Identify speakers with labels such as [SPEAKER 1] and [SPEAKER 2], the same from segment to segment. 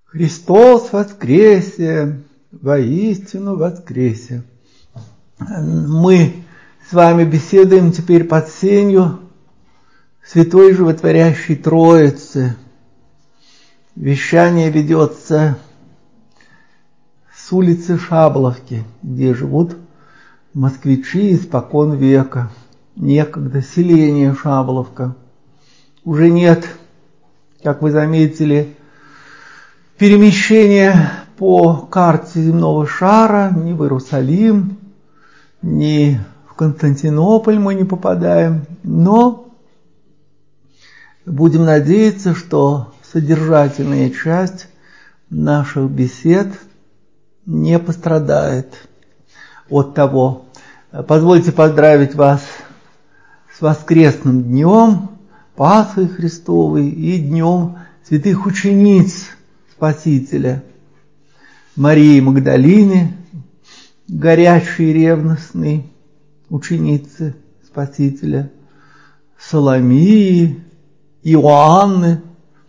[SPEAKER 1] Христос воскресе, воистину воскресе. Мы с вами беседуем теперь под сенью Святой Животворящей Троицы. Вещание ведется с улицы Шабловки, где живут москвичи испокон века. Некогда селение Шабловка. Уже нет, как вы заметили, перемещения по карте земного шара ни в Иерусалим, ни в Константинополь мы не попадаем, но будем надеяться, что содержательная часть наших бесед не пострадает от того. Позвольте поздравить вас с воскресным днем, Пасхой Христовой и днем святых учениц Спасителя, Марии Магдалины, горячей и ревностной ученицы Спасителя, Соломии, Иоанны,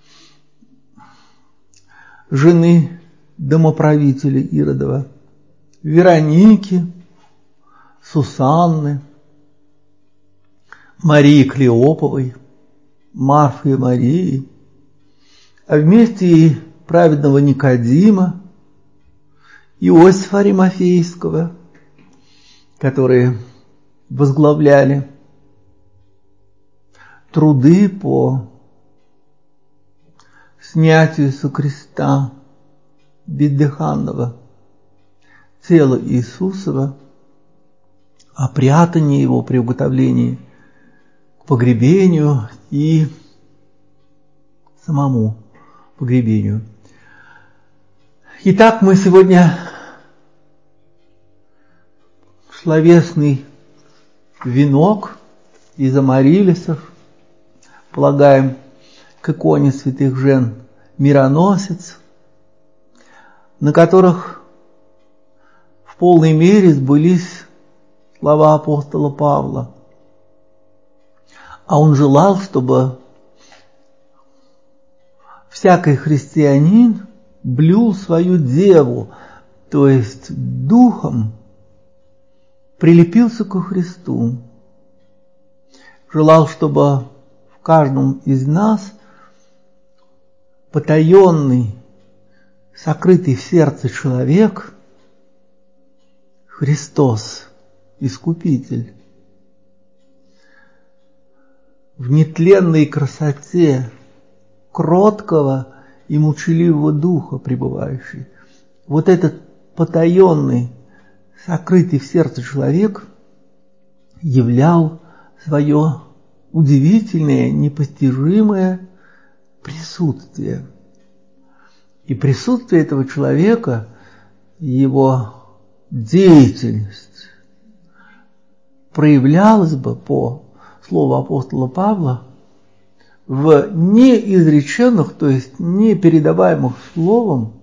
[SPEAKER 1] жены домоправителя Иродова, Вероники, Сусанны, Марии Клеоповой, Марфы и Марии, а вместе и праведного Никодима, Иосифа Аримафейского, которые возглавляли труды по снятию со креста бездыханного тела Иисусова, о прятании его, приготовлении к погребению и самому погребению. Итак, мы сегодня словесный венок из амарилисов полагаем к иконе святых жен Мироносец, на которых в полной мере сбылись слова апостола Павла. А он желал, чтобы всякий христианин блюл свою деву, то есть духом прилепился ко Христу. Желал, чтобы в каждом из нас потаенный, сокрытый в сердце человек, Христос, Искупитель, в нетленной красоте кроткого и молчаливого духа пребывающий. Вот этот потаенный, сокрытый в сердце человек являл свое удивительное, непостижимое присутствие. И присутствие этого человека, его деятельность проявлялась бы, по слову апостола Павла, в неизреченных, то есть непередаваемых словом,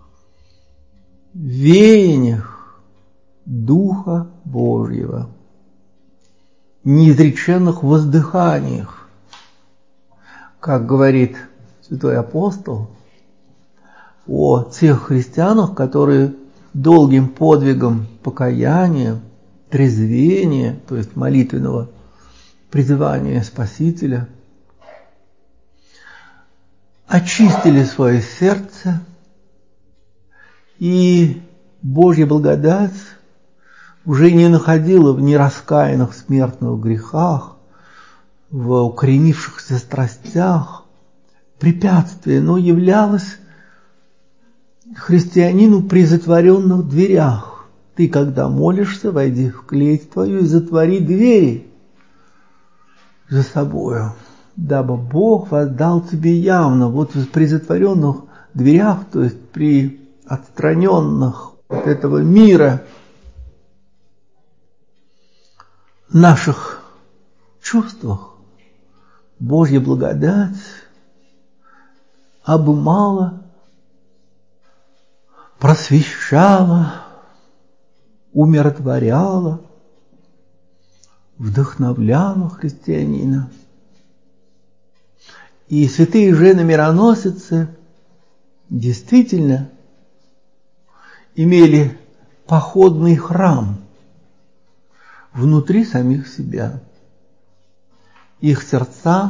[SPEAKER 1] веяниях Духа Божьего, неизреченных воздыханиях, как говорит святой апостол о тех христианах, которые долгим подвигом покаяния, трезвения, то есть молитвенного призывания Спасителя, очистили свое сердце, и Божья благодать уже не находила в нераскаянных смертных грехах, в укоренившихся страстях препятствия, но являлась христианину при затворенных дверях. Ты, когда молишься, войди в клеть твою и затвори двери за собою, дабы Бог воздал тебе явно. Вот при затворенных дверях, то есть при отстраненных от этого мира наших чувствах, Божья благодать обымала, просвещала, умиротворяла, вдохновляла христианина. И святые жены-мироносицы действительно имели походный храм внутри самих себя. Их сердца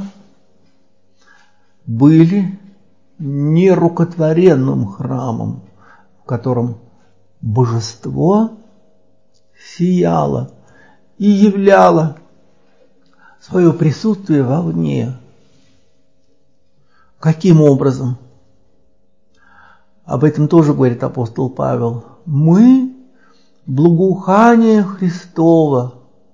[SPEAKER 1] были нерукотворенным храмом, в котором божество сияло и являло свое присутствие вовне. Каким образом? Об этом тоже говорит апостол Павел. Мы благоухание Христова,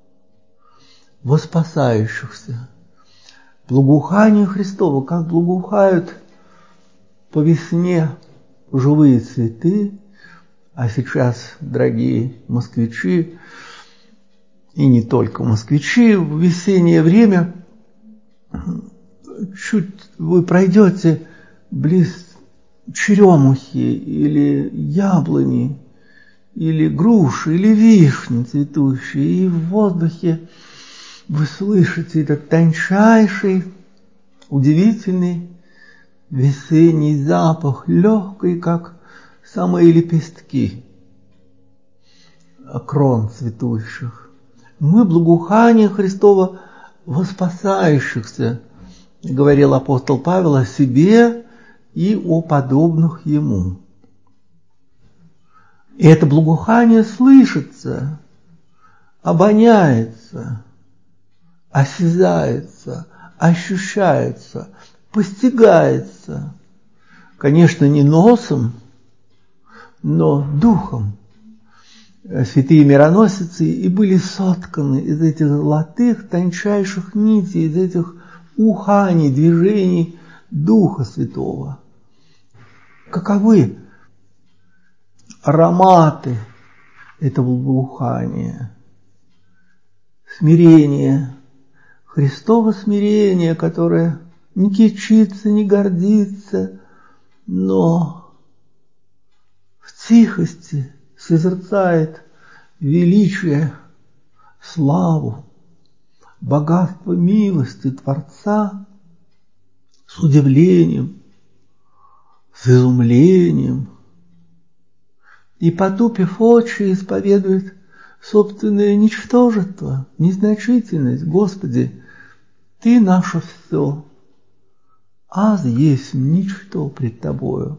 [SPEAKER 1] воспасающихся. Благоухание Христова, как благоухают по весне живые цветы, а сейчас, дорогие москвичи, и не только москвичи, в весеннее время чуть вы пройдете близ черемухи или яблони, или груши, или вишни цветущие, и в воздухе вы слышите этот тончайший, удивительный весенний запах, легкий, как самые лепестки крон цветущих. Мы благоухание Христова воспасающихся, говорил апостол Павел о себе и о подобных ему. И это благоухание слышится, обоняется, осязается, ощущается, постигается. Конечно, не носом, но духом. Святые мироносицы и были сотканы из этих золотых, тончайших нитей, из этих уханий, движений Духа Святого. Каковы ароматы этого благоухания? Смирение, Христово смирение, которое не кичится, не гордится, но в тихости созерцает величие, славу, богатство милости Творца с удивлением, с изумлением. И, потупив очи, исповедует собственное ничтожество, незначительность. Господи, Ты наше все, аз есть ничто пред Тобою.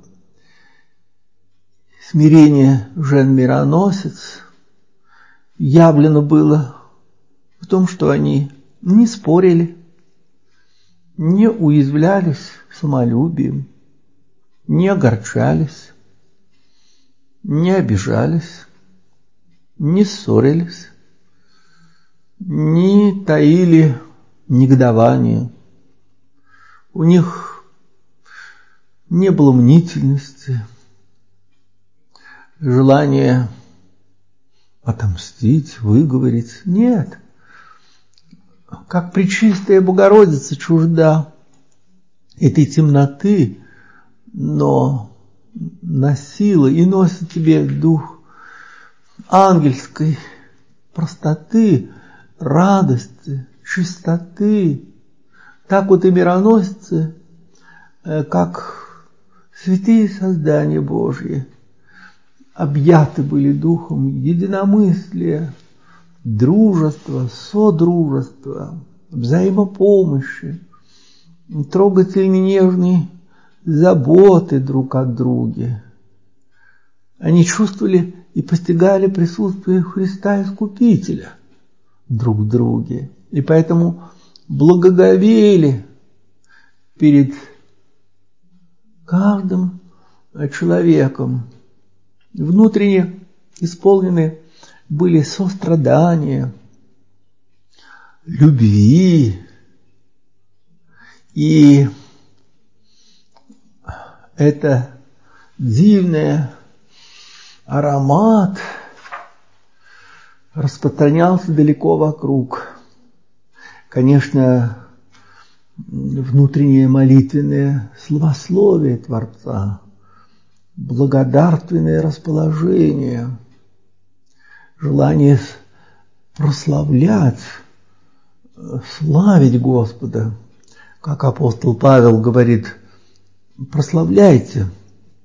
[SPEAKER 1] Смирение жен-мироносец явлено было в том, что они не спорили, не уязвлялись самолюбием, не огорчались, не обижались, не ссорились, не таили негодования. У них не было мнительности, желания отомстить, выговорить. Нет. Как пречистая Богородица чужда этой темноты, но носила и носит тебе дух ангельской простоты, радости, чистоты. Так вот и мироносцы, как святые создания Божьи, объяты были духом единомыслия, дружества, содружества, взаимопомощи, трогательной нежной заботы друг о друге. Они чувствовали и постигали присутствие Христа Искупителя друг в друге, и поэтому благоговели перед каждым человеком. Внутренне исполнены были сострадания, любви, и это дивный аромат распространялся далеко вокруг. Конечно, внутреннее молитвенное славословие Творца, благодарственное расположение, желание прославлять, славить Господа. Как апостол Павел говорит, прославляйте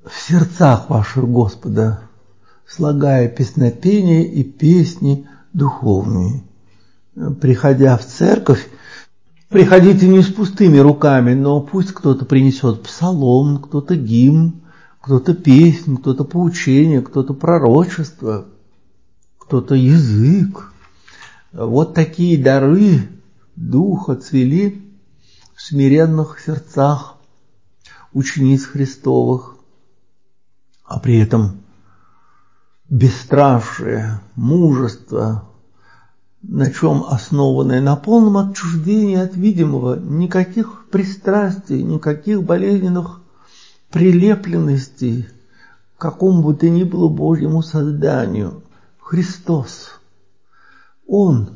[SPEAKER 1] в сердцах ваших Господа, слагая песнопения и песни духовные. Приходя в церковь, приходите не с пустыми руками, но пусть кто-то принесет псалом, кто-то гимн, кто-то песнь, кто-то поучение, кто-то пророчество, кто-то язык. Вот такие дары Духа цвели в смиренных сердцах учениц Христовых, а при этом бесстрашие, мужество, на чем основанное? На полном отчуждении от видимого, никаких пристрастий, никаких болезненных прилепленностей к какому бы то ни было Божьему созданию. Христос, Он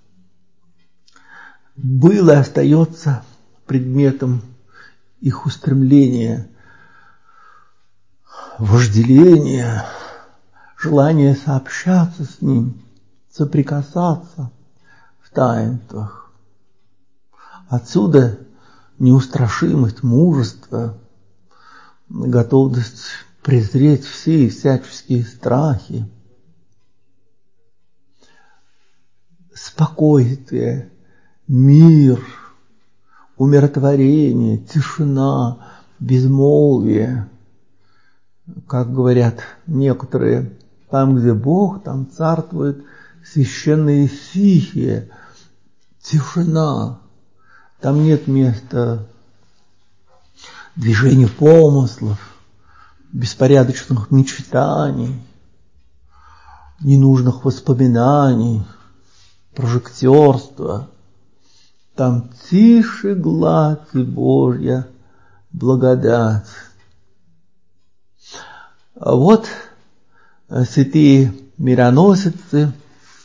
[SPEAKER 1] был и остается предметом их устремления, вожделения, желания сообщаться с Ним, соприкасаться в таинствах. Отсюда неустрашимость, мужество, готовность презреть все и всяческие страхи, спокойствие, мир, умиротворение, тишина, безмолвие. Как говорят некоторые, там, где Бог, там царствует священная стихия, тишина. Там нет места движению помыслов, беспорядочных мечтаний, ненужных воспоминаний, прожектерства. Там тише гладь и Божья благодать. А вот святые мироносицы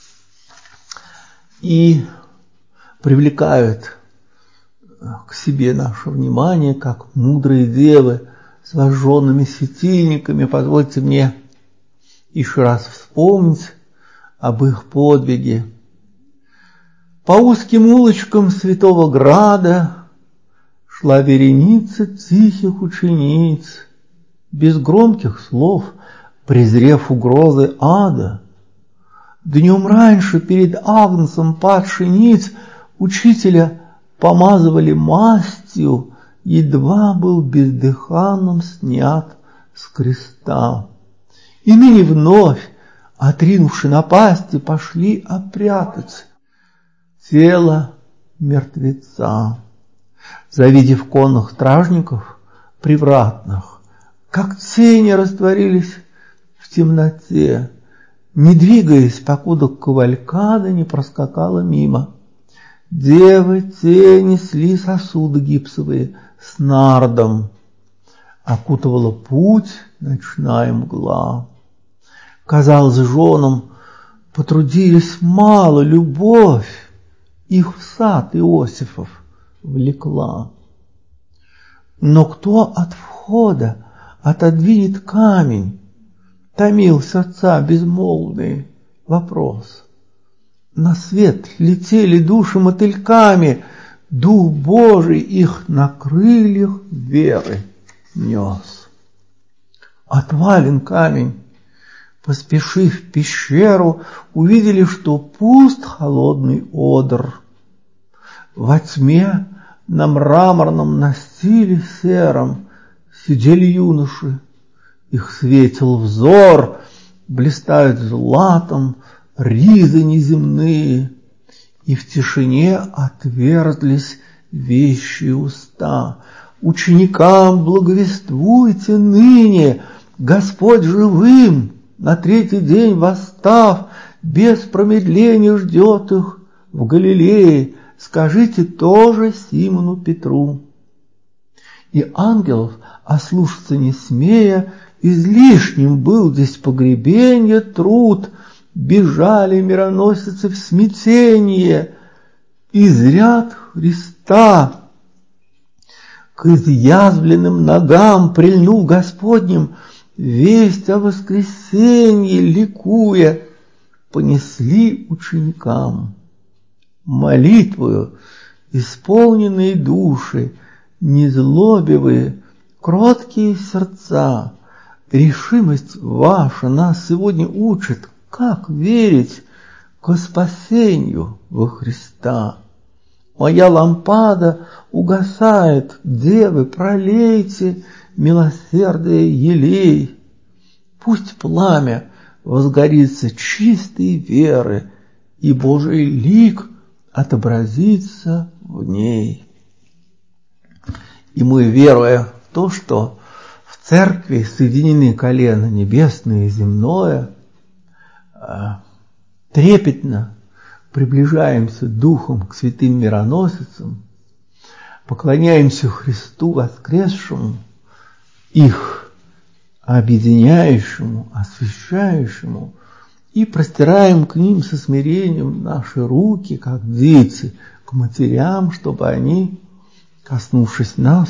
[SPEAKER 1] и привлекают к себе наше внимание, как мудрые девы с зажженными светильниками. Позвольте мне еще раз вспомнить об их подвиге. По узким улочкам Святого Града шла вереница тихих учениц, без громких слов, презрев угрозы ада. Днем раньше перед агнцем падший ниц учителя помазывали мастью, едва был бездыханным снят с креста. И ныне вновь, отринувши напасти, пошли опрятать тело мертвеца. Завидев конных стражников привратных, как тени растворились в темноте, не двигаясь, покуда кавалькада не проскакала мимо. Девы те несли сосуды гипсовые с нардом, окутывала путь ночная мгла. Казалось, женам потрудились мало, любовь их в сад Иосифов влекла. Но кто от входа отодвинет камень, томил сердца безмолвный вопрос. На свет летели души мотыльками, Дух Божий их на крыльях веры нес. Отвален камень, поспешив в пещеру, увидели, что пуст холодный одр. Во тьме на мраморном настиле сером сидели юноши, их светил взор, блистают златом ризы неземные, и в тишине отверзлись вещие уста. Ученикам благовествуйте ныне, Господь живым, на третий день восстав, без промедления ждет их в Галилее. Скажите тоже Симону Петру. И ангелов, ослушаться не смея, излишним был здесь погребенье труд. Бежали мироносицы в смятение, из ряд Христа к изъязвленным ногам прильнув Господним, весть о воскресенье ликуя понесли ученикам. Молитвою исполненные души, незлобивые, кроткие сердца, решимость ваша нас сегодня учит, как верить к спасению во Христа. Моя лампада угасает, девы, пролейте милосердие елей. Пусть пламя возгорится чистой веры, и Божий лик отобразится в ней. И мы, веруя в то, что в церкви соединены колено небесное и земное, трепетно приближаемся духом к святым мироносицам, поклоняемся Христу воскресшему, их объединяющему, освящающему, и простираем к ним со смирением наши руки, как дети, к матерям, чтобы они, коснувшись нас,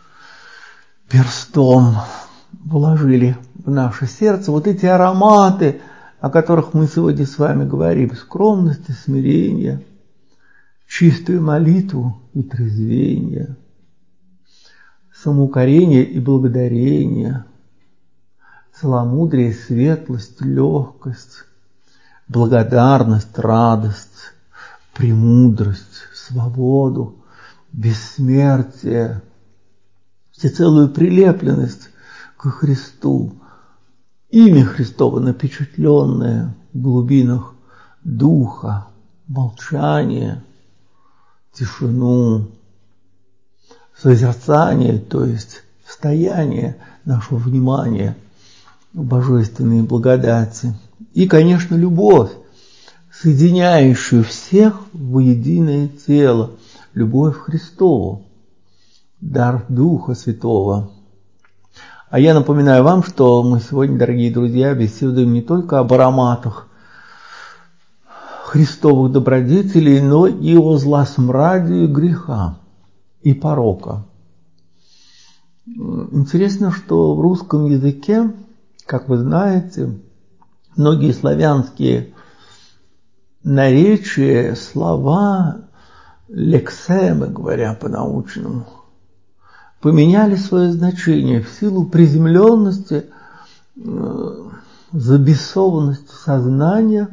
[SPEAKER 1] перстом вложили в наше сердце вот эти ароматы, о которых мы сегодня с вами говорим: скромность и смирение, чистую молитву и трезвение, самоукорение и благодарение, целомудрие и светлость, легкость, благодарность, радость, премудрость, свободу, бессмертие, всецелую прилепленность к Христу, имя Христово напечатленное в глубинах духа, молчание, тишину, созерцание, то есть стояние нашего внимания в божественной благодати. И, конечно, любовь, соединяющую всех в единое тело, любовь Христову, дар Духа Святого. А я напоминаю вам, что мы сегодня, дорогие друзья, беседуем не только об ароматах Христовых добродетелей, но и о злосмрадии греха и порока. Интересно, что в русском языке, как вы знаете, многие славянские наречия, слова, лексемы, говоря по-научному, поменяли свое значение в силу приземленности, забесованности сознания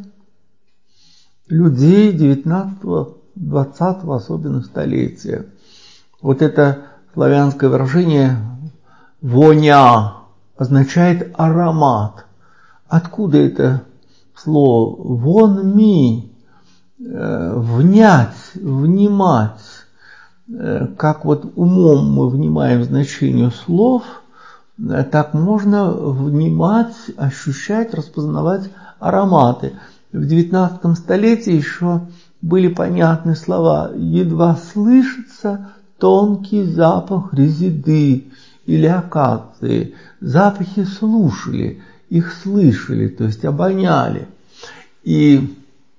[SPEAKER 1] людей 19-20 особенно столетия. Вот это славянское выражение «воня» означает аромат. Откуда это слово? «Вон ми», «внять», «внимать». Как вот умом мы внимаем значению слов, так можно внимать, ощущать, распознавать ароматы. В XIX столетии еще были понятны слова: едва слышится тонкий запах резиды или акации. Запахи слушали, их слышали, то есть обоняли. И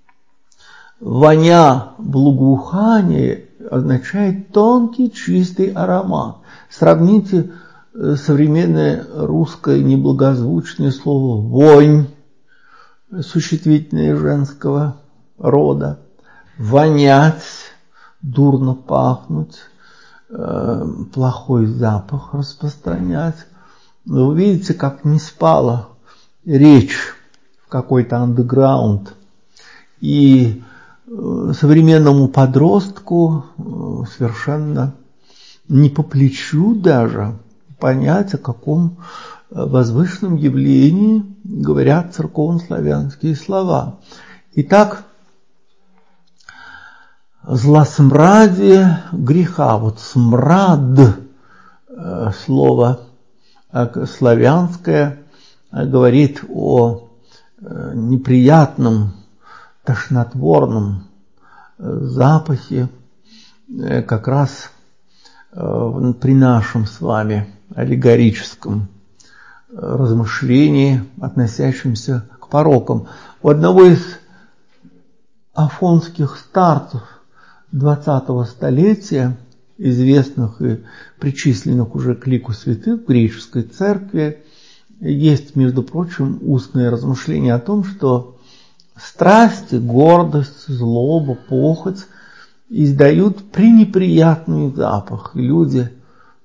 [SPEAKER 1] воня, благоухание означает тонкий, чистый аромат. Сравните современное русское неблагозвучное слово «вонь», существительное женского рода, «вонять», дурно пахнуть, плохой запах распространять. Вы видите, как не спала речь в какой-то андеграунд. И современному подростку совершенно не по плечу даже понять, о каком возвышенном явлении говорят церковнославянские слова. Итак, злосмрадие греха. Вот смрад, слово славянское, говорит о неприятном, тошнотворном запахе, как раз при нашем с вами аллегорическом размышлении, относящемся к порокам. У одного из афонских старцев 20-го столетия, известных и причисленных уже к лику святых в греческой церкви, есть, между прочим, устное размышление о том, что страсти, гордость, злоба, похоть издают пренеприятный запах. И люди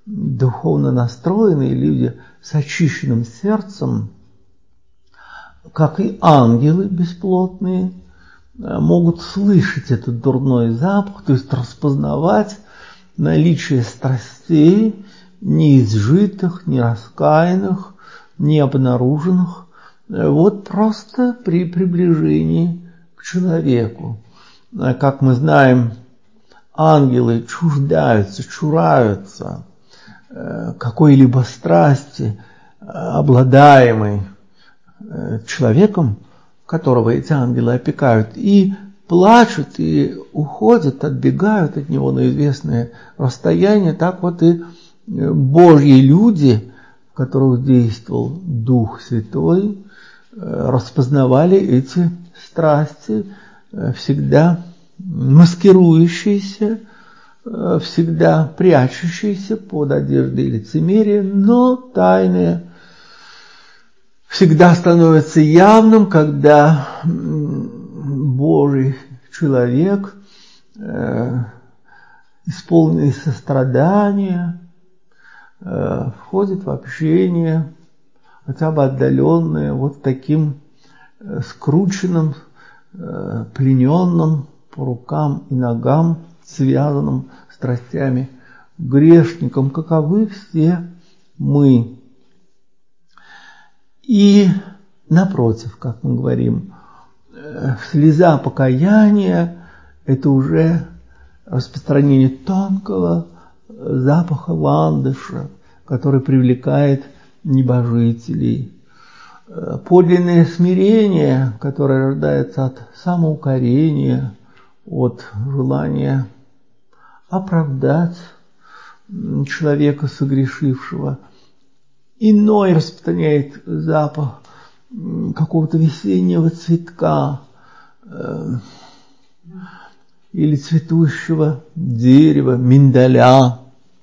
[SPEAKER 1] духовно настроенные люди с очищенным сердцем, как и ангелы бесплотные, могут слышать этот дурной запах, то есть распознавать наличие страстей, неизжитых, нераскаянных, необнаруженных, вот просто при приближении к человеку. Как мы знаем, ангелы чураются какой-либо страсти, обладаемой человеком, которого эти ангелы опекают, и плачут, и уходят, отбегают от него на известное расстояние. Так вот и Божьи люди, в которых действовал Дух Святой, распознавали эти страсти, всегда маскирующиеся, всегда прячущиеся под одеждой лицемерия, но тайные, всегда становится явным, когда Божий человек, исполненный сострадания, входит в общение, хотя бы отдаленное, вот таким скрученным, плененным по рукам и ногам, связанным страстями грешником, каковы все мы. И напротив, как мы говорим, слеза покаяния – это уже распространение тонкого запаха ландыша, который привлекает небожителей. Подлинное смирение, которое рождается от самоукорения, от желания оправдать человека согрешившего. Иной распространяет запах какого-то весеннего цветка или цветущего дерева, миндаля.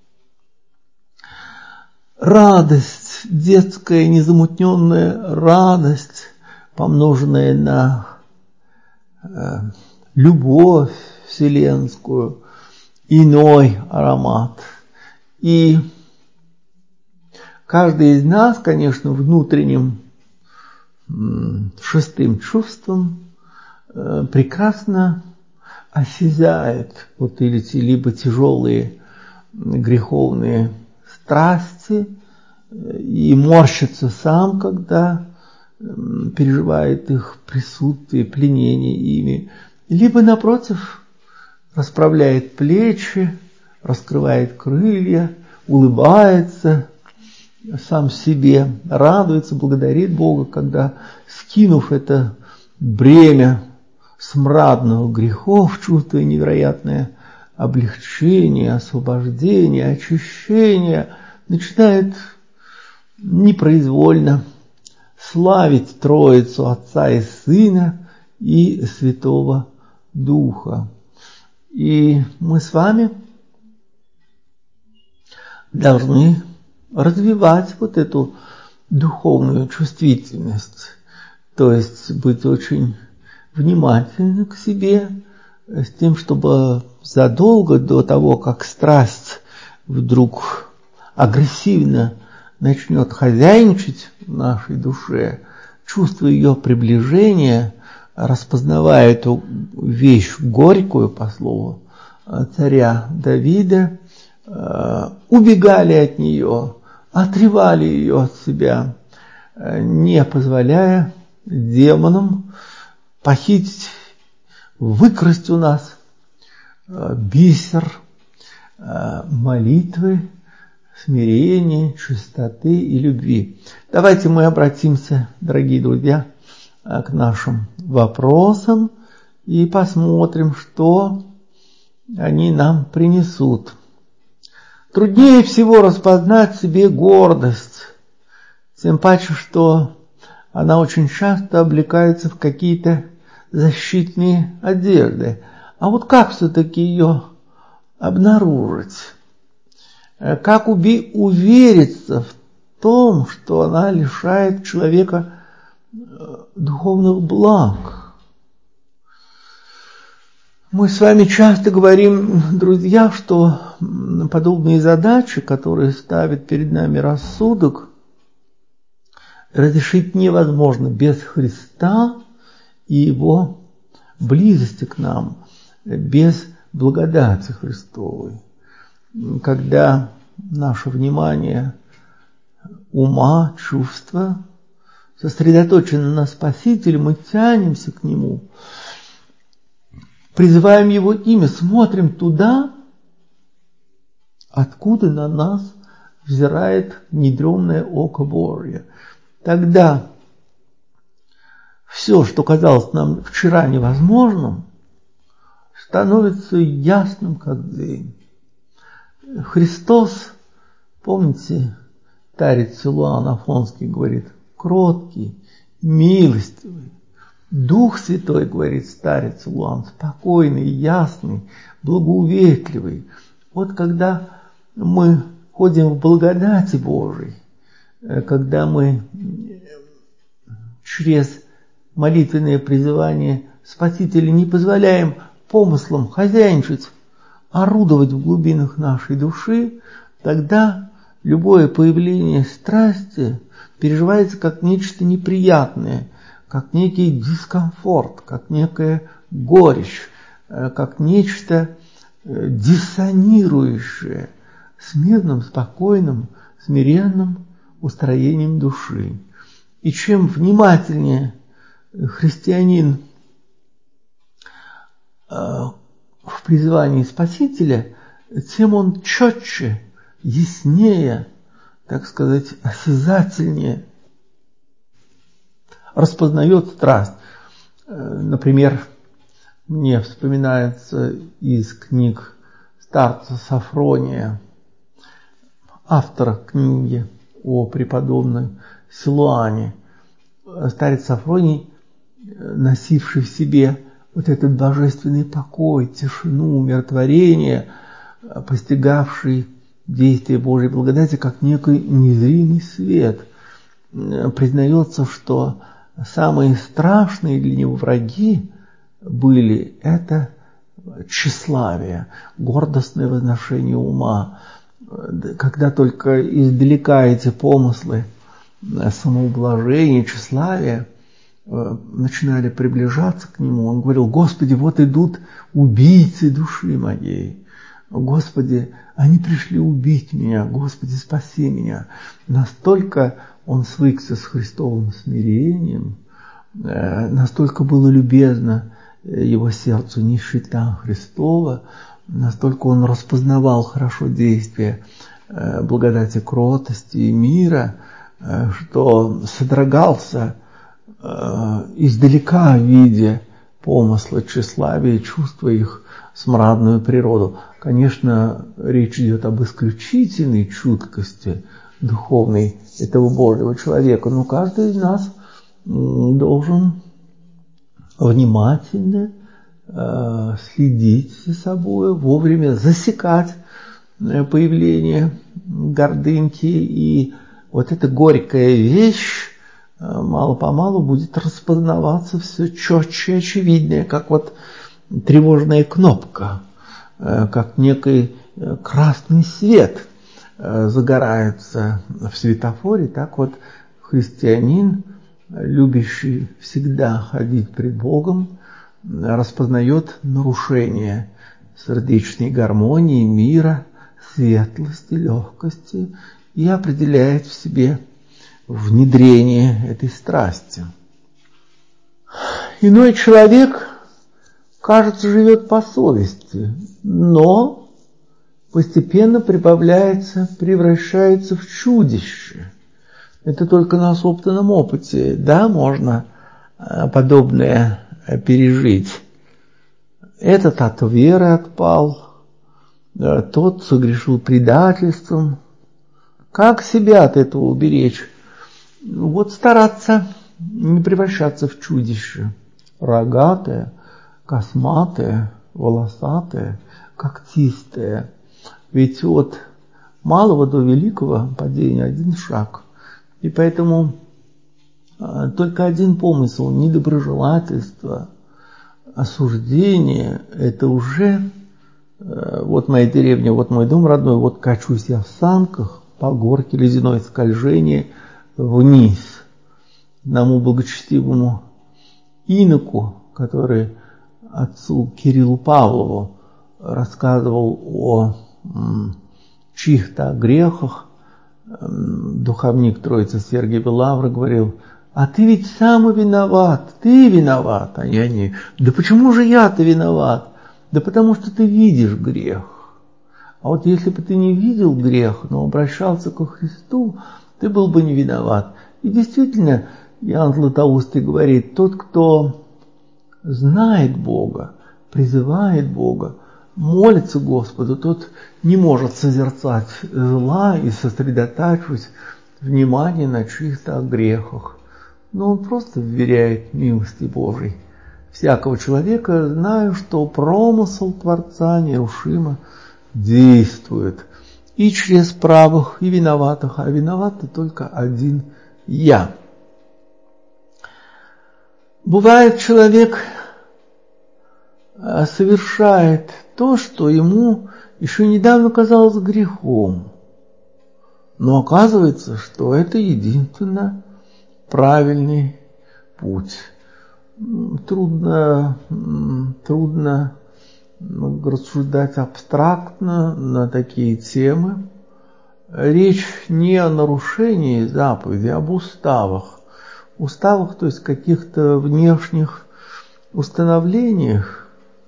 [SPEAKER 1] Радость, детская незамутненная радость, помноженная на любовь вселенскую, иной аромат. И каждый из нас, конечно, внутренним шестым чувством прекрасно осязает вот эти либо тяжелые греховные страсти и морщится сам, когда переживает их присутствие, пленение ими, либо, напротив, расправляет плечи, раскрывает крылья, улыбается сам себе, радуется, благодарит Бога, когда, скинув это бремя смрадных грехов, чувствуя невероятное облегчение, освобождение, очищение, начинает непроизвольно славить Троицу Отца и Сына и Святого Духа. И мы с вами должны развивать вот эту духовную чувствительность, то есть быть очень внимательны к себе, с тем, чтобы задолго до того, как страсть вдруг агрессивно начнет хозяйничать в нашей душе, чувствуя ее приближение, распознавая эту вещь горькую, по слову царя Давида, убегали от нее, отрывали ее от себя, не позволяя демонам похитить, выкрасть у нас бисер молитвы, смирения, чистоты и любви. Давайте мы обратимся, дорогие друзья, к нашим вопросам и посмотрим, что они нам принесут. Труднее всего распознать в себе гордость, тем паче, что она очень часто облекается в какие-то защитные одежды. А вот как все-таки ее обнаружить? Как увериться в том, что она лишает человека духовных благ? Мы с вами часто говорим, друзья, что подобные задачи, которые ставит перед нами рассудок, разрешить невозможно без Христа и Его близости к нам, без благодати Христовой. Когда наше внимание ума, чувства сосредоточено на Спасителе, мы тянемся к Нему, призываем Его имя, смотрим туда, откуда на нас взирает недремное око Божье. Тогда все, что казалось нам вчера невозможным, становится ясным, как день. Христос, помните, старец Силуан Афонский говорит, кроткий, милостивый. Дух Святой, говорит старец Силуан, спокойный, ясный, благоуветливый. Вот когда мы ходим в благодати Божией, когда мы через молитвенное призывание Спасителя не позволяем помыслам хозяйничать, орудовать в глубинах нашей души, тогда любое появление страсти переживается как нечто неприятное, как некий дискомфорт, как некая горечь, как нечто диссонирующее с мирным, спокойным, смиренным устроением души. И чем внимательнее христианин в призвании Спасителя, тем он четче, яснее, так сказать, осязательнее распознает страсть. Например, мне вспоминается из книг старца Сафрония, автора книги о преподобном Силуане. Старец Сафроний, носивший в себе вот этот божественный покой, тишину, умиротворение, постигавший действие Божьей благодати как некий незримый свет, признается, что самые страшные для него враги были это тщеславие, гордостное возношение ума. Когда только издалека эти помыслы самоублажения, тщеславия начинали приближаться к нему, он говорил: Господи, вот идут убийцы души моей. Господи, они пришли убить меня. Господи, спаси меня. Настолько он свыкся с Христовым смирением, настолько было любезно его сердцу нищета Христова, настолько он распознавал хорошо действие благодати кротости и мира, что содрогался издалека, видя помыслы тщеславия и чувства их смрадную природу. Конечно, речь идет об исключительной чуткости духовной этого Божьего человека, но каждый из нас должен внимательно следить за собой, вовремя засекать появление гордынки, и вот эта горькая вещь мало-помалу будет распознаваться все четче и очевиднее, как вот тревожная кнопка, как некий красный свет загорается в светофоре, так вот христианин, любящий всегда ходить пред Богом, распознает нарушение сердечной гармонии, мира, светлости, легкости и определяет в себе внедрение этой страсти. Иной человек, кажется, живет по совести, но постепенно превращается в чудище. Это только на собственном опыте, да, можно подобное пережить. Этот от веры отпал, тот согрешил предательством. Как себя от этого уберечь? Вот стараться не превращаться в чудище. Рогатое, косматое, волосатое, когтистое. Ведь от малого до великого падения один шаг. И поэтому только один помысл недоброжелательства, осуждение – это уже вот моя деревня, вот мой дом родной, вот качусь я в санках по горке ледяной, скольжение вниз. Одному благочестивому иноку, который отцу Кириллу Павлову рассказывал о чьих-то грехах, духовник Троицы Сергий Белавра говорил: а ты ведь сам виноват, ты виноват. А я не. Да почему же я-то виноват? Да потому что ты видишь грех. А вот если бы ты не видел грех, но обращался ко Христу, ты был бы не виноват. И действительно, Иоанн Златоустый говорит: тот, кто знает Бога, призывает Бога, молится Господу, тот не может созерцать зла и сосредотачивать внимание на чьих-то грехах. Но он просто вверяет милости Божией всякого человека, зная, что промысл Творца нерушимо действует и через правых, и виноватых, а виноват только один я. Бывает, человек совершает то, что ему еще недавно казалось грехом, но оказывается, что это единственно правильный путь. Трудно рассуждать абстрактно на такие темы. Речь не о нарушении заповедей, а об уставах. Уставах, то есть каких-то внешних установлениях.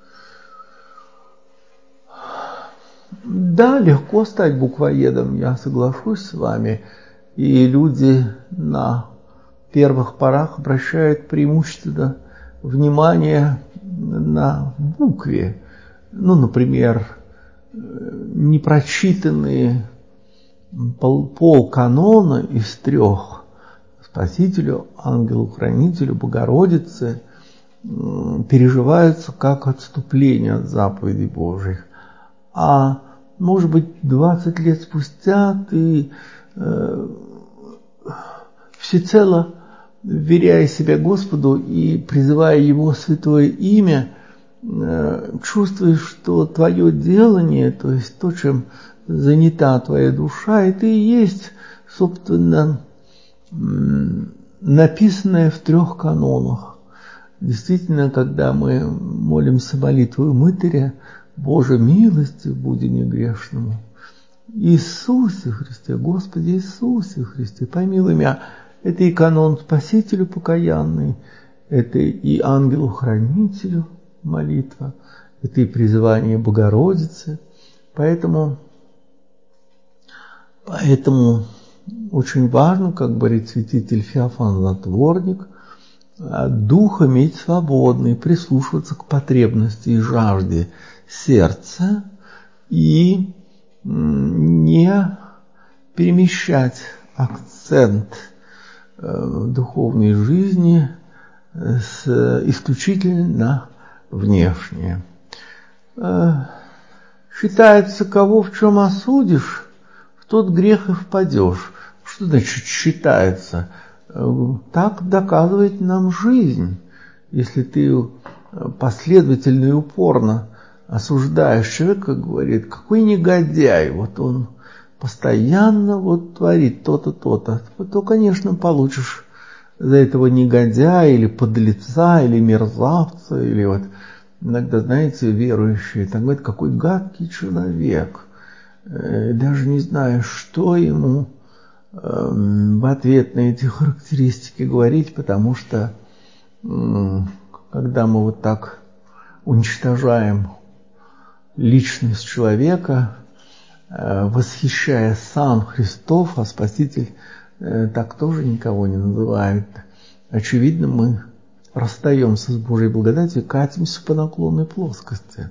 [SPEAKER 1] Да, легко стать буквоедом, я соглашусь с вами. И люди на первых порах обращают преимущественно внимание на букве. Ну, например, непрочитанные полканона из 3 Спасителю, Ангелу-Хранителю, Богородице переживаются как отступление от заповедей Божьих. А может быть, 20 лет спустя ты всецело вверяя себя Господу и призывая Его святое имя, чувствуешь, что твое делание, то есть то, чем занята твоя душа, это и есть, собственно, написанное в 3 канонах. Действительно, когда мы молимся молитвой Мытаря: «Боже, милости буди мне грешному». Иисусе Христе, Господи Иисусе Христе, помилуй меня. Это и канон Спасителю покаянный, это и Ангелу-Хранителю молитва, это и призывание Богородицы. Поэтому очень важно, как говорит святитель Феофан Затворник, дух иметь свободный, прислушиваться к потребности и жажде сердца и не перемещать акцент духовной жизни исключительно на внешнее. Считается, кого в чем осудишь, в тот грех и впадешь. Что значит считается? Так доказывает нам жизнь. Если ты последовательно и упорно осуждаешь человека, говорит: какой негодяй, вот он постоянно вот творит то-то, то-то, то, конечно, получишь за этого негодяя или подлеца, или мерзавца, или вот иногда, знаете, верующие, там говорят: какой гадкий человек, даже не знаю, что ему в ответ на эти характеристики говорить, потому что когда мы вот так уничтожаем личность человека, восхищая сан Христов, а Спаситель так тоже никого не называет, очевидно, мы расстаемся с Божьей благодатью и катимся по наклонной плоскости.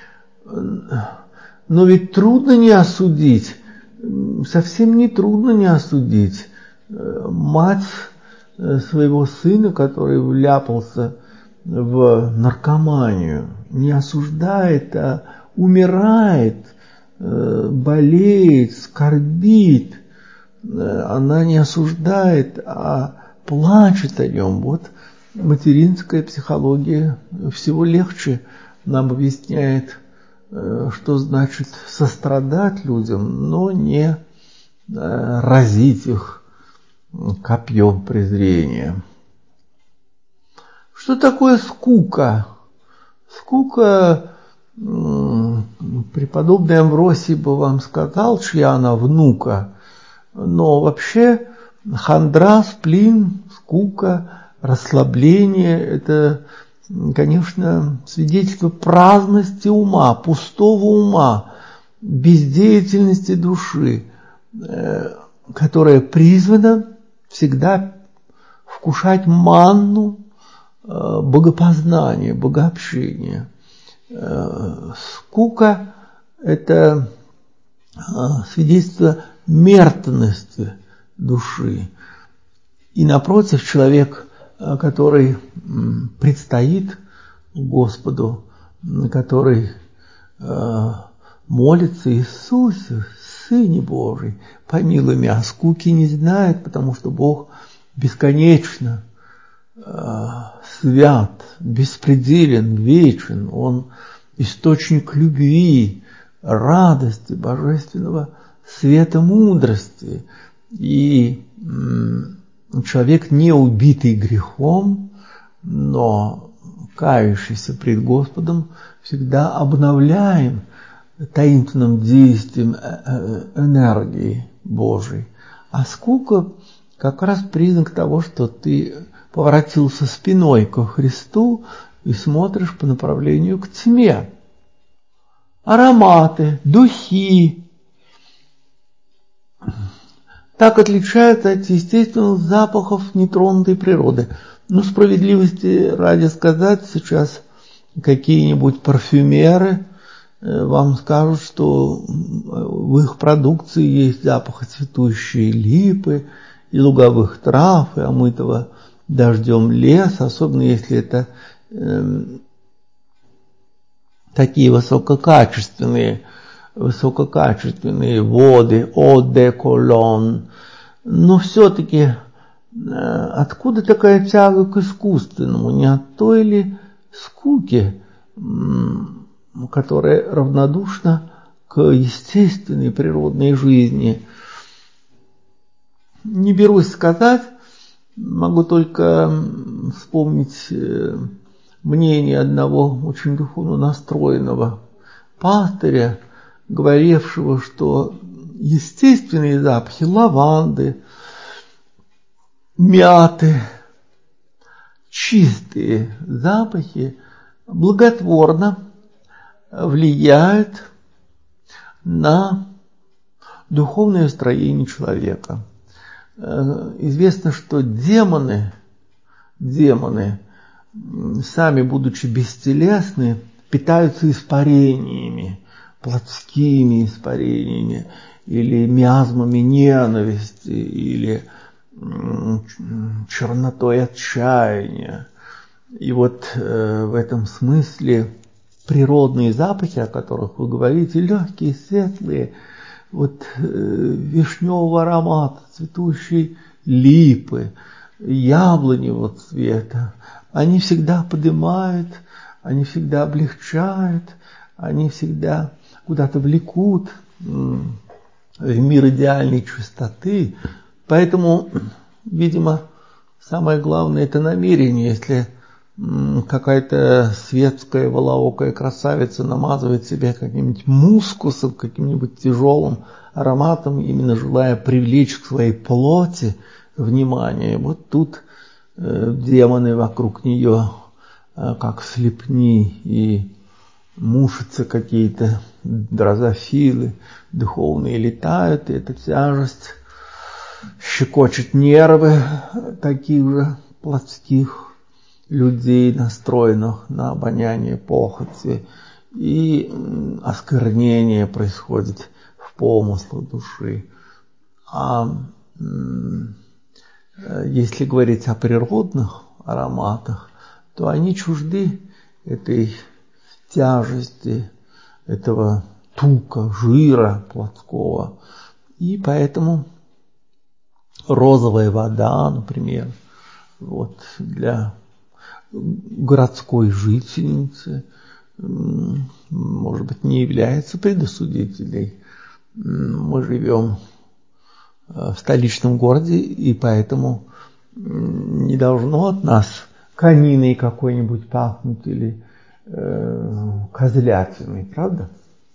[SPEAKER 1] Но ведь трудно не осудить, совсем не трудно не осудить мать своего сына, который вляпался в наркоманию, не осуждает, а умирает, болеет, скорбит. Она не осуждает, а плачет о нем. Вот материнская психология всего легче нам объясняет, что значит сострадать людям, но не разить их копьем презрения. Что такое скука? Скука, преподобный Амвросий бы вам сказал, чья она внука, но вообще хандра, сплин, скука, расслабление – это, конечно, свидетельство праздности ума, пустого ума, бездеятельности души, которая призвана всегда вкушать манну богопознания, богообщения. Скука – это свидетельство мертвенности души. И напротив, человек, который предстоит Господу, который молится: Иисусе, Сыне Божий, помилуй меня, скуки не знает, потому что Бог бесконечно свят, беспределен, вечен. Он источник любви, радости, божественного света, мудрости. И человек, не убитый грехом, но кающийся пред Господом, всегда обновляем таинственным действием энергии Божией. А скука как раз признак того, что ты поворотился спиной ко Христу и смотришь по направлению к тьме. Ароматы, духи так отличаются от естественных запахов нетронутой природы. Но справедливости ради сказать, сейчас какие-нибудь парфюмеры вам скажут, что в их продукции есть запах цветущей липы и луговых трав, и омытого дождем леса, особенно если это такие высококачественные воды, eau de Cologne. Но все-таки откуда такая тяга к искусственному? Не от той ли скуки, которая равнодушна к естественной природной жизни? Не берусь сказать, могу только вспомнить мнение одного очень духовно настроенного пастыря, говорившего, что естественные запахи лаванды, мяты, чистые запахи благотворно влияют на духовное строение человека. Известно, что демоны, сами будучи бестелесны, питаются испарениями, плотскими испарениями, или миазмами ненависти, или чернотой отчаяния. И вот в этом смысле природные запахи, о которых вы говорите, легкие, светлые, вот вишневого аромата, цветущей липы, яблоневого цвета, они всегда поднимают, они всегда облегчают, они всегда куда-то влекут в мир идеальной чистоты. Поэтому, видимо, самое главное – это намерение. Если какая-то светская волоокая красавица намазывает себя каким-нибудь мускусом, каким-нибудь тяжелым ароматом, именно желая привлечь к своей плоти внимание, вот тут демоны вокруг нее, как слепни, и мушицы какие-то, дрозофилы духовные летают, и эта тяжесть щекочет нервы таких же плотских людей, настроенных на обоняние похоти, и осквернение происходит в помыслах души. А если говорить о природных ароматах, то они чужды этой тяжести, этого тука, жира плотского. И поэтому розовая вода, например, вот для городской жительницы, может быть, не является предосудителей. Мы живем в столичном городе, и поэтому не должно от нас кониной какой-нибудь пахнуть или козлятиной, правда?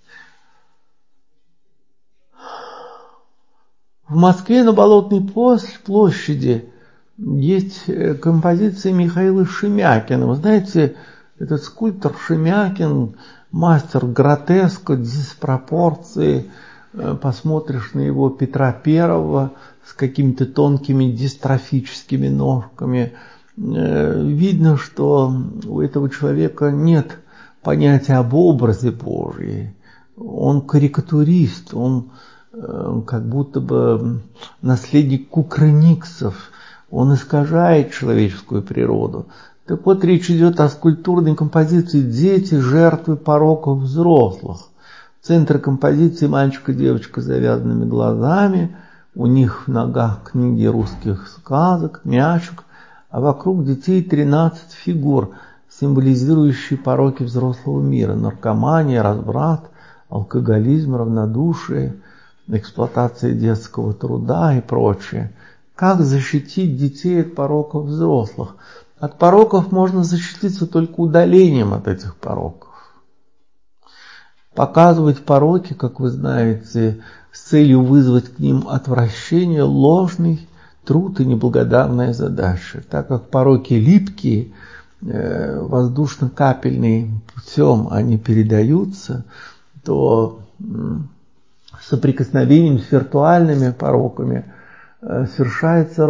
[SPEAKER 1] В Москве на Болотной площади есть композиция Михаила Шемякина. Вы знаете, этот скульптор Шемякин, мастер гротеска, диспропорции. Посмотришь на его Петра Первого с какими-то тонкими дистрофическими ножками. Видно, что у этого человека нет понятия об образе Божьем. Он карикатурист, он как будто бы наследник кукрыниксов, он искажает человеческую природу. Так вот, речь идет о скульптурной композиции «Дети, жертвы пороков взрослых». В центре композиции мальчик и девочка с завязанными глазами, у них в ногах книги русских сказок, мячик, а вокруг детей 13 фигур, символизирующие пороки взрослого мира: наркомания, разврат, алкоголизм, равнодушие, эксплуатация детского труда и прочее. Как защитить детей от пороков взрослых? От пороков можно защититься только удалением от этих пороков. Показывать пороки, как вы знаете, с целью вызвать к ним отвращение — ложный труд и неблагодарная задача. Так как пороки липкие, воздушно-капельным путем они передаются, то соприкосновением с виртуальными пороками совершается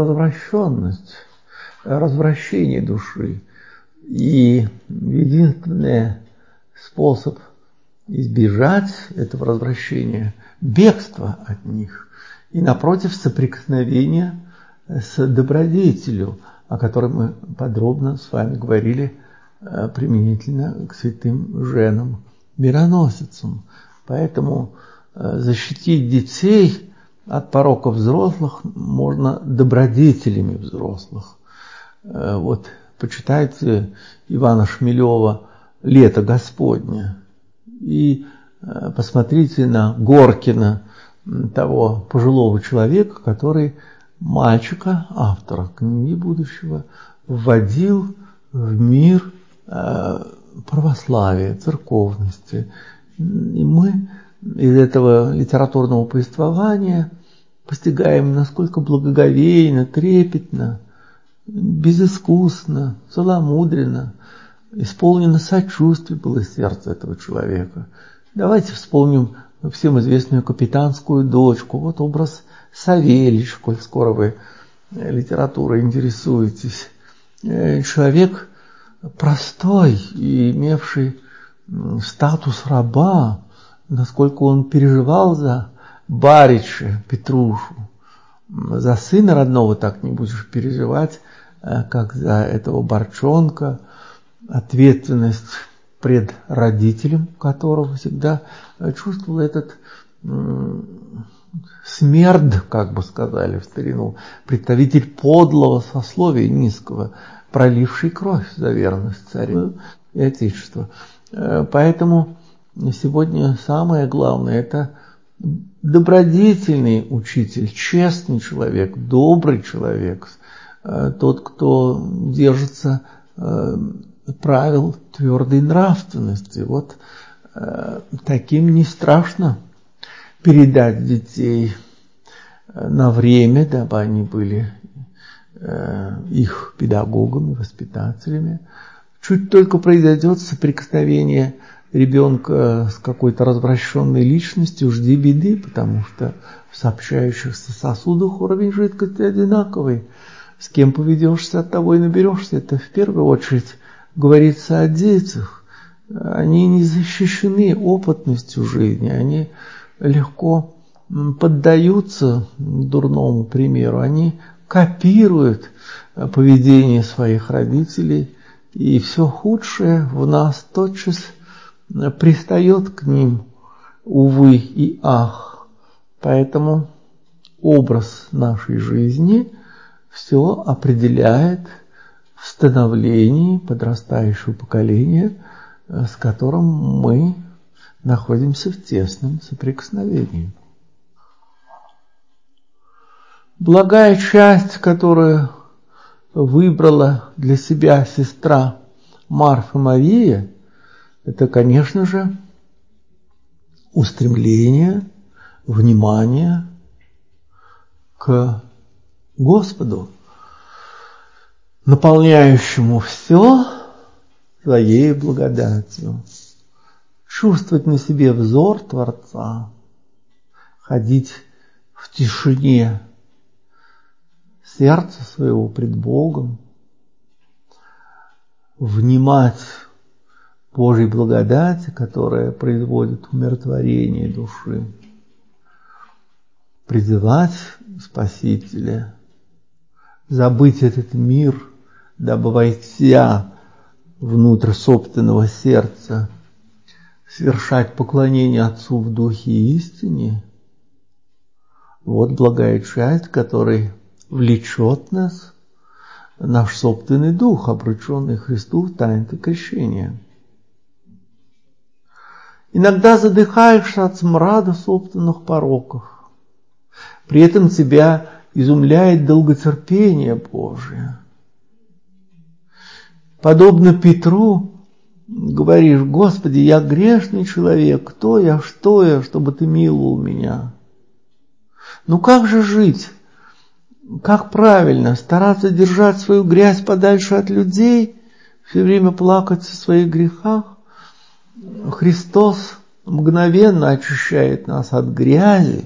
[SPEAKER 1] развращение души. И единственный способ избежать этого развращения — бегство от них. И напротив, соприкосновение с добродетелью, о которой мы подробно с вами говорили применительно к святым Женам Мироносицам. Поэтому защитить детей от пороков взрослых можно добродетелями взрослых. Вот почитайте Ивана Шмелева «Лето Господне» и посмотрите на Горкина, того пожилого человека, который мальчика, автора «Книги будущего», вводил в мир православия, церковности. И мы из этого литературного повествования постигаем, насколько благоговейно, трепетно, безыскусно, целомудренно исполнено сочувствие было сердце этого человека. Давайте вспомним всем известную «Капитанскую дочку». Вот образ Савельич, коль скоро вы литературой интересуетесь. Человек простой и имевший статус раба, насколько он переживал за барича Петрушу. За сына родного так не будешь переживать, как за этого барчонка. Ответственность пред родителем, которого всегда чувствовал этот смерд, как бы сказали в старину, представитель подлого сословия низкого, проливший кровь за верность царю и отечеству. Поэтому сегодня самое главное — это добродетельный учитель, честный человек, добрый человек, тот, кто держится правил твердой нравственности. Вот таким не страшно передать детей на время, дабы они были их педагогами, воспитателями. Чуть только произойдет соприкосновение ребенка с какой-то развращенной личностью, жди беды, потому что в сообщающихся сосудах уровень жидкости одинаковый. С кем поведешься, от того и наберешься. Это в первую очередь говорится о детях. Они не защищены опытностью жизни, они легко поддаются дурному примеру, они копируют поведение своих родителей, и все худшее в нас тотчас пристает к ним, увы и ах. Поэтому образ нашей жизни все определяет в становлении подрастающего поколения, с которым мы находимся в тесном соприкосновении. Благая часть, которую выбрала для себя сестра Марфа Мария, это, конечно же, устремление, внимание к Господу, наполняющему все своей благодатью, чувствовать на себе взор Творца, ходить в тишине сердца своего пред Богом, внимать Божьей благодати, которая производит умиротворение души, призывать Спасителя, забыть этот мир, дабы войти внутрь собственного сердца, совершать поклонение Отцу в Духе и истине. Вот благая часть, которой влечет нас наш собственный дух, обрученный Христу в таинстве крещения. Иногда задыхаешься от смрада собственных пороков. При этом тебя изумляет долготерпение Божие. Подобно Петру говоришь: Господи, я грешный человек, кто я, что я, чтобы Ты миловал меня? Ну как же жить? Как правильно? Стараться держать свою грязь подальше от людей, все время плакать о своих грехах? Христос мгновенно очищает нас от грязи,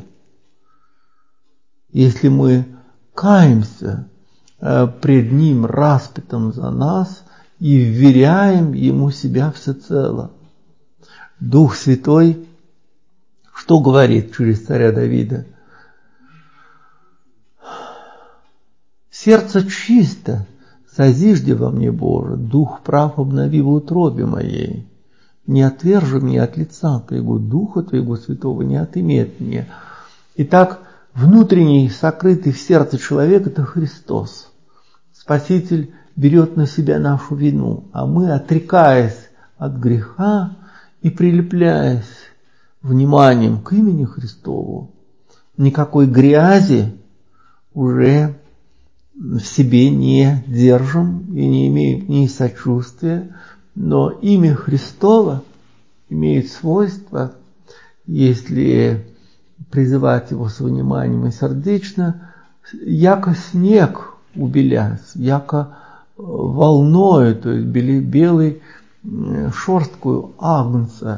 [SPEAKER 1] если мы каемся пред Ним, распятым за нас, и вверяем Ему себя всецело. Дух Святой что говорит через царя Давида? «Сердце чисто, созижди во мне, Боже, дух прав обнови в утробе моей. Не отвержи меня от лица Твоего, Духа Твоего Святого не отымет мне». Итак, внутренний, сокрытый в сердце человек – это Христос. Спаситель берет на себя нашу вину, а мы, отрекаясь от греха и прилепляясь вниманием к имени Христову, никакой грязи уже в себе не держим и не имеем ни сочувствия, но имя Христово имеет свойство, если призывать его с вниманием и сердечно, яко снег убелять, яко волною, то есть белой шерсткую агнца,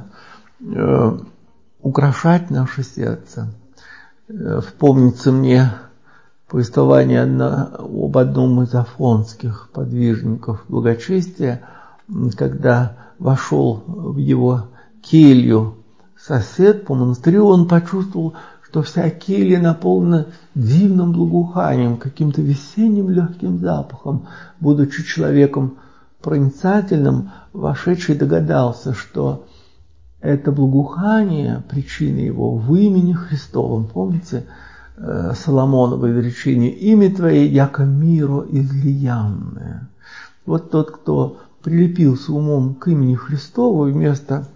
[SPEAKER 1] украшать наше сердце. Вспомнится мне повествование об одном из афонских подвижников благочестия, когда вошел в его келью сосед по монастырю, он почувствовал, что вся келья наполнена дивным благоуханием, каким-то весенним легким запахом. Будучи человеком проницательным, вошедший догадался, что это благоухание, причина его в имени Христовом. Помните Соломоново изречение: «Имя Твое, яко миро излиянное». Вот тот, кто прилепился умом к имени Христову, вместо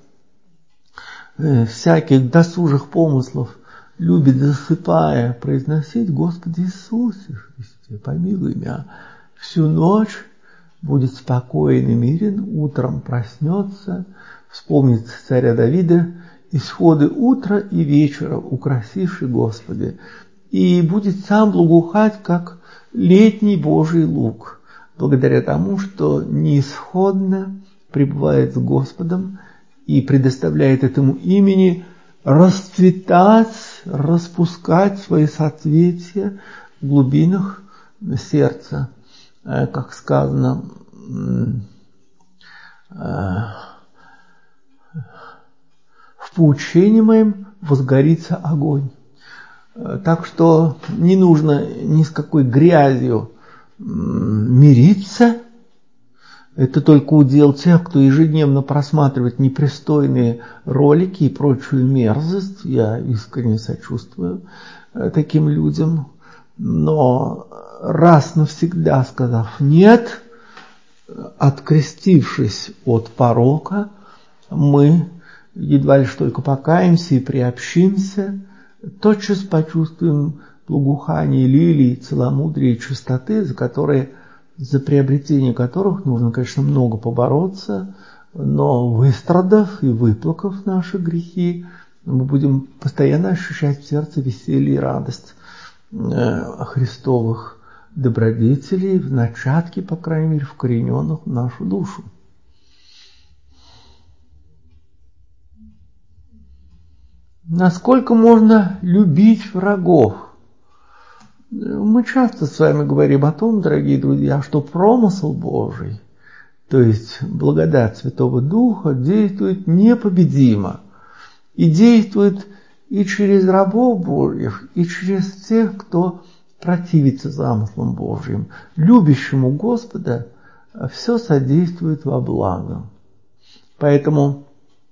[SPEAKER 1] всяких досужих помыслов любит, засыпая, произносить: «Господи Иисусе Христе, помилуй меня», всю ночь будет спокоен и мирен, утром проснется, вспомнит царя Давида: «Исходы утра и вечера украсивший Господи», и будет сам благоухать, как летний Божий луг, благодаря тому, что неисходно пребывает с Господом и предоставляет этому имени расцветать, распускать свои соцветия в глубинах сердца. Как сказано, в поучении моем возгорится огонь. Так что не нужно ни с какой грязью мириться. Это только удел тех, кто ежедневно просматривает непристойные ролики и прочую мерзость. Я искренне сочувствую таким людям. Но раз навсегда сказав «нет», открестившись от порока, мы едва лишь только покаемся и приобщимся, тотчас почувствуем благоухание лилий, целомудрия и чистоты, за приобретение которых нужно, конечно, много побороться, но выстрадав и выплакав наши грехи, мы будем постоянно ощущать в сердце веселье и радость Христовых добродетелей, в начатке, по крайней мере, вкорененных в нашу душу. Насколько можно любить врагов? Мы часто с вами говорим о том, дорогие друзья, что промысел Божий, то есть благодать Святого Духа, действует непобедимо. И действует и через рабов Божьих, и через тех, кто противится замыслам Божьим. Любящему Господа все содействует во благо. Поэтому,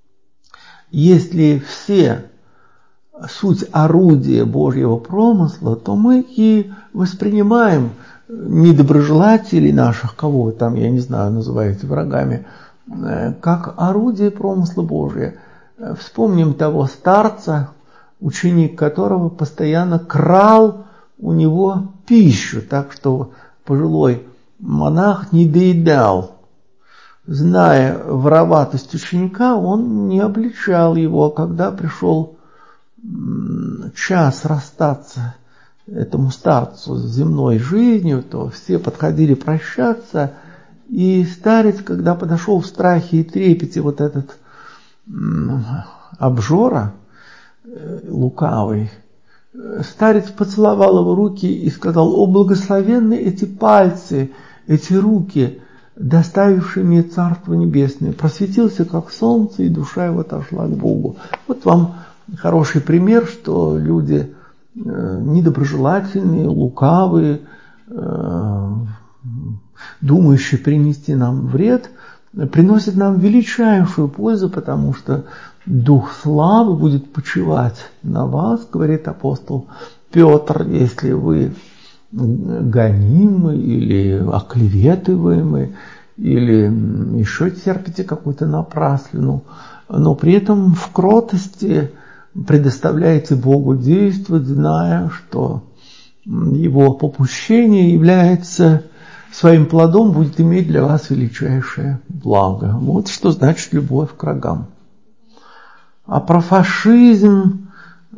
[SPEAKER 1] если все суть орудия Божьего промысла, то мы и воспринимаем недоброжелателей наших, кого вы там, я не знаю, называете врагами, как орудие промысла Божия. Вспомним того старца, ученик которого постоянно крал у него пищу, так что пожилой монах не доедал. Зная вороватость ученика, он не обличал его. Когда пришел час расстаться этому старцу с земной жизнью, то все подходили прощаться, и старец, когда подошел в страхе и трепете вот этот обжора лукавый, старец поцеловал его руки и сказал: «О, благословенны эти пальцы, эти руки, доставившие мне Царство Небесное». Просветился, как солнце, и душа его отошла к Богу. Вот вам хороший пример, что люди недоброжелательные, лукавые, думающие принести нам вред, приносят нам величайшую пользу, потому что Дух славы будет почивать на вас, говорит апостол Петр, если вы гонимы или оклеветываемы, или еще терпите какую-то напраслину, но при этом в кротости предоставляете Богу действовать, зная, что Его попущение является своим плодом, будет иметь для вас величайшее благо. Вот что значит любовь к врагам. А про фашизм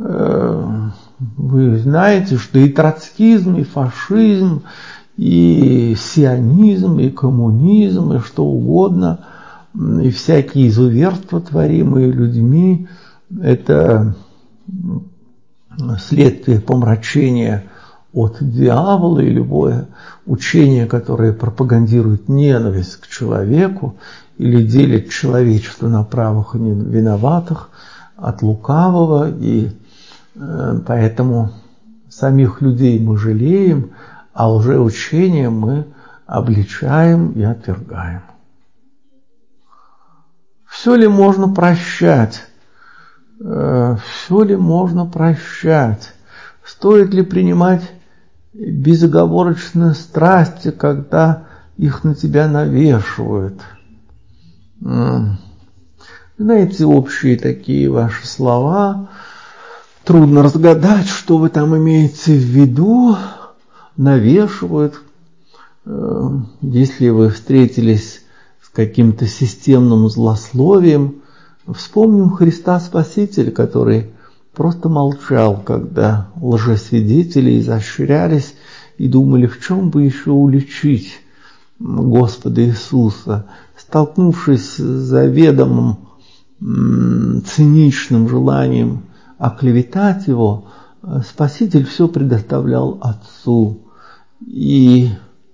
[SPEAKER 1] вы знаете, что и троцкизм, и фашизм, и сионизм, и коммунизм, и что угодно, и всякие изуверства, творимые людьми, это следствие помрачения от дьявола, и любое учение, которое пропагандирует ненависть к человеку или делит человечество на правых и виноватых, от лукавого, и поэтому самих людей мы жалеем, а лжеучение мы обличаем и отвергаем. Все ли можно прощать? Все ли можно прощать? Стоит ли принимать безоговорочно страсти, когда их на тебя навешивают? Знаете, общие такие ваши слова. Трудно разгадать, что вы там имеете в виду. Навешивают. Если вы встретились с каким-то системным злословием, вспомним Христа Спасителя, который просто молчал, когда лжесвидетели изощрялись и думали, в чем бы еще уличить Господа Иисуса. Столкнувшись с заведомым циничным желанием оклеветать Его, Спаситель все предоставлял Отцу. И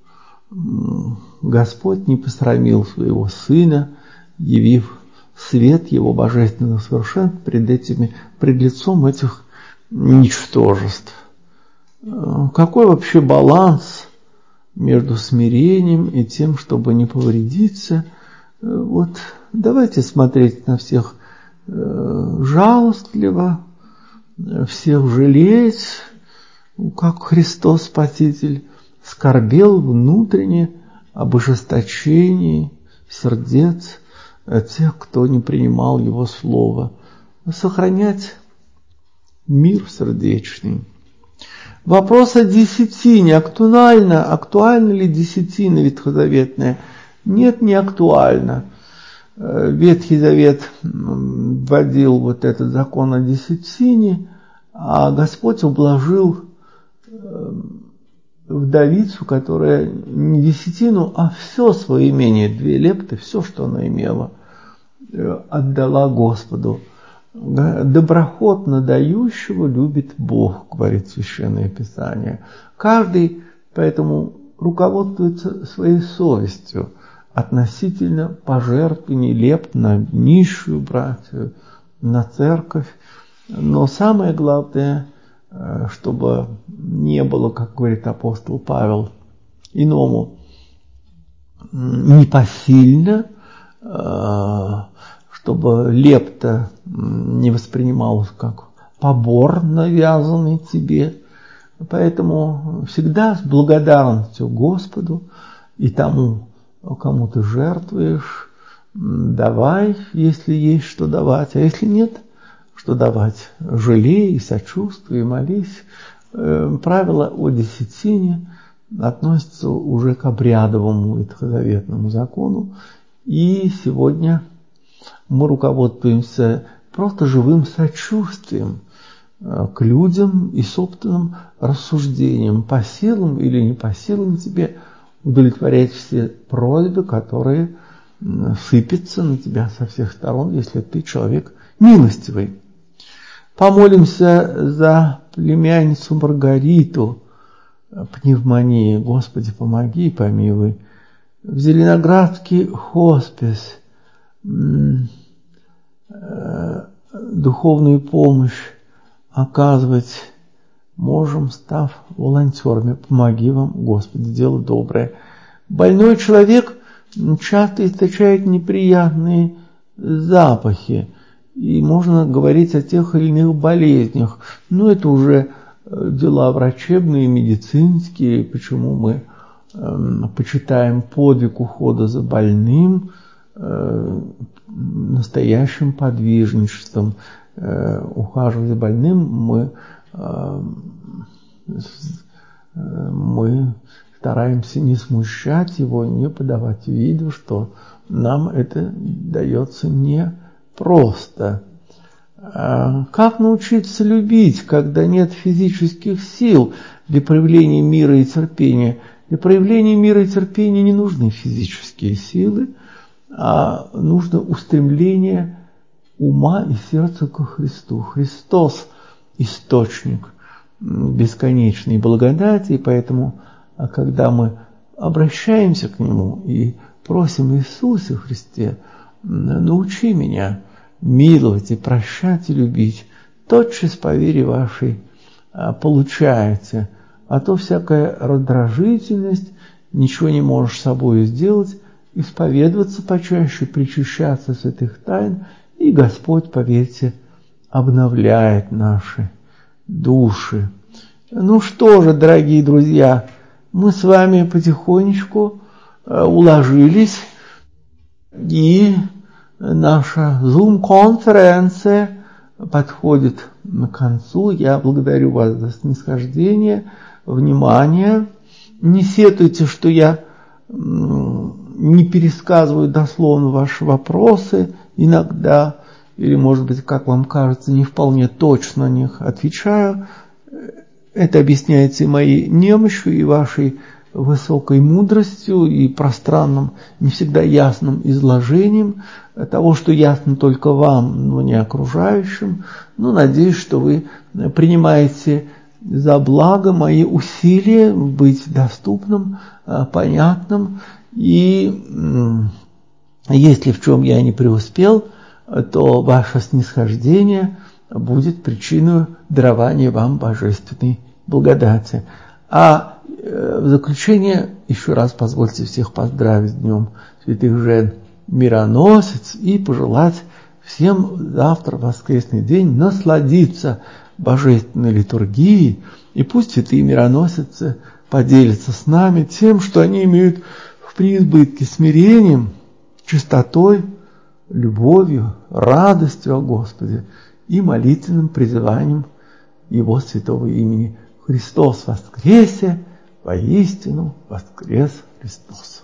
[SPEAKER 1] Господь не посрамил своего Сына, явив свет Его божественного совершенства пред лицом этих ничтожеств. Какой вообще баланс между смирением и тем, чтобы не повредиться? Вот давайте смотреть на всех жалостливо, всех жалеть, как Христос Спаситель скорбел внутренне об ожесточении сердец тех, кто не принимал Его Слово. Сохранять мир сердечный. Вопрос о десятине. Актуальна ли десятина ветхозаветная? Нет, не актуально. Ветхий Завет вводил вот этот закон о десятине, а Господь ублажил вдовицу, которая не десятину, а все свое имение, 2 лепты, все, что она имела, отдала Господу. Доброхотно дающего любит Бог, говорит Священное Писание. Каждый поэтому руководствуется своей совестью относительно пожертвований лепт на нищую братью, на церковь. Но самое главное, чтобы не было, как говорит апостол Павел, иному непосильно, чтобы лепта не воспринималась как побор, навязанный тебе. Поэтому всегда с благодарностью Господу и тому, кому ты жертвуешь, давай, если есть что давать, а если нет, что давать, жалей и сочувствуй, и молись. Правило о десятине относится уже к обрядовому ветхозаветному закону, и сегодня мы руководствуемся просто живым сочувствием к людям и собственным рассуждением, по силам или не по силам тебе удовлетворять все просьбы, которые сыпятся на тебя со всех сторон, если ты человек милостивый. Помолимся за племянницу Маргариту, пневмонии. Господи, помоги и помилуй. В Зеленоградский хоспис духовную помощь оказывать можем, став волонтерами. Помоги вам, Господи, дело доброе. Больной человек часто источает неприятные запахи, и можно говорить о тех или иных болезнях. Но это уже дела врачебные, медицинские, почему мы почитаем подвиг ухода за больным настоящим подвижничеством. Ухаживая за больным, мы стараемся не смущать его, не подавать виду, что нам это дается непросто. Как научиться любить, когда нет физических сил для проявления мира и терпения? Для проявления мира и терпения не нужны физические силы, а нужно устремление ума и сердца ко Христу. Христос – источник бесконечной благодати, и поэтому, когда мы обращаемся к Нему и просим Иисусе Христе, научи меня миловать и прощать и любить, тотчас по вере вашей получаете, а то всякая раздражительность, ничего не можешь с собой сделать, исповедоваться почаще, причащаться святых тайн, и Господь, поверьте, обновляет наши души. Ну что же, дорогие друзья, мы с вами потихонечку уложились, и наша Zoom-конференция подходит к концу. Я благодарю вас за снисхождение, внимание. Не сетуйте, что я не пересказываю дословно ваши вопросы иногда, или, может быть, как вам кажется, не вполне точно на них отвечаю. Это объясняется и моей немощью, и вашей высокой мудростью, и пространным, не всегда ясным изложением того, что ясно только вам, но не окружающим. Но надеюсь, что вы принимаете за благо мои усилия быть доступным, понятным, и если в чем я не преуспел, то ваше снисхождение будет причиной дарования вам божественной благодати. А в заключение еще раз позвольте всех поздравить с Днем Святых Жен Мироносец и пожелать всем завтра, в воскресный день, насладиться божественной литургией, и пусть святые мироносицы поделятся с нами тем, что они имеют в преизбытке смирением, чистотой, любовью, радостью о Господе и молитвенным призыванием Его святого имени. Христос воскресе, воистину воскрес Христос.